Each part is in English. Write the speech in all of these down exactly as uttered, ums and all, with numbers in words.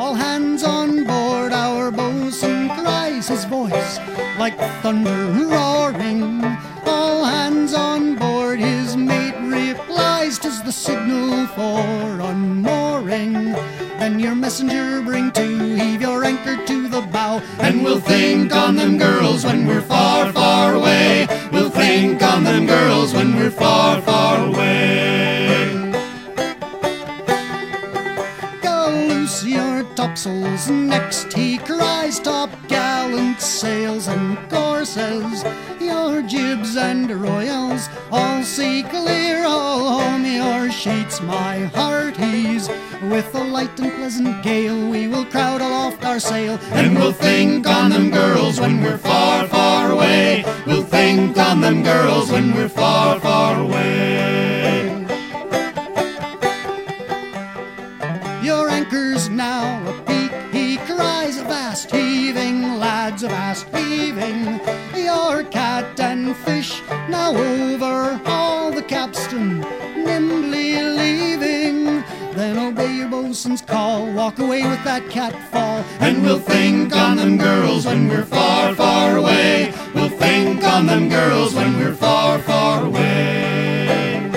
All hands on board, our bosun cries, his voice like thunder roaring. All hands on board, his mate replies, 'tis the signal for unmooring. Then your messenger bring to, heave your anchor to the bow, and we'll think on them girls when we're far, far away. We'll think on them girls when we're far, far away. Go loose your topsails, next he cries, top gallant sails and courses, your jibs and royals, all see clear, all home your sheets, my hearties. With a light and pleasant gale, we will crowd aloft our sail, and we'll think on them girls when we're far, far away. We'll think on them girls when we're far, far away. Your anchor's now apeak, he cries, avast heaving, lads, avast heaving. Your cat and fish now overhaul, the capstan nimbly leaving. Then obey your bosun's call, walk away with that catfall, and we'll think on them girls when we're far, far away. We'll think on them girls when we're far, far away.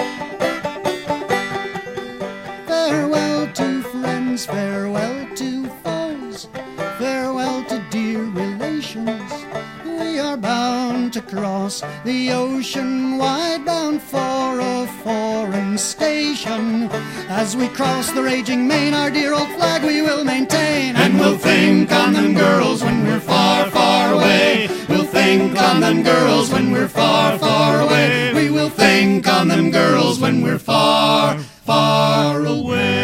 Farewell to friends, farewell to foes, farewell to dear relations. We are bound to cross the ocean wide, bound for a foreign station. As we cross the raging main, our dear old flag we will maintain, and we'll think on them girls when we're far, far away. We'll think on them girls when we're far, far away. We will think on them girls when we're far, far away.